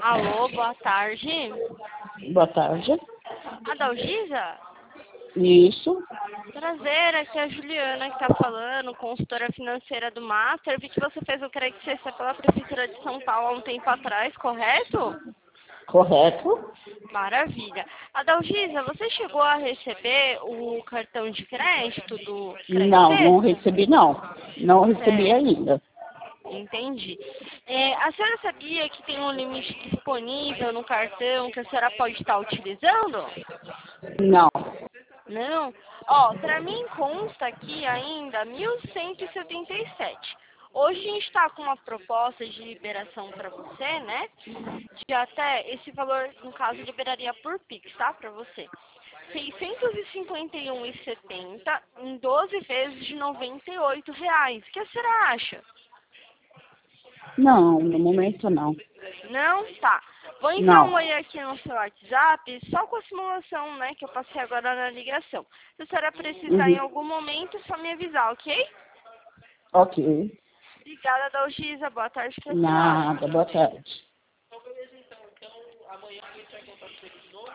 Alô, boa tarde. Boa tarde. Adalgisa? Isso. Prazer, aqui é a Juliana que está falando, consultora financeira do Master. Vi que você fez o crédito cesta pela Prefeitura de São Paulo há um tempo atrás, correto? Correto? Maravilha. Adalgisa, você chegou a receber o cartão de crédito do crédito Não cesta? recebi não. Não recebi Certo. ainda. Entendi. A senhora sabia que tem um limite disponível no cartão que a senhora pode estar utilizando? Não. Não? Ó, pra mim consta aqui ainda 1.177. Hoje a gente está com uma proposta de liberação para você, né? De até esse valor, no caso, liberaria por Pix, tá? Para você. R$ 651,70 em 12 vezes de R$ 98. O que a senhora acha? Não, no momento não. Não? Tá. Vou enviar um Não. oi aqui no seu WhatsApp, só com a simulação, né, que eu passei agora na ligação. Se a senhora precisar em Uhum. algum momento, é só me avisar, ok? Ok. Obrigada, Dalgisa. Boa tarde pra senhora. Nada. Boa tarde.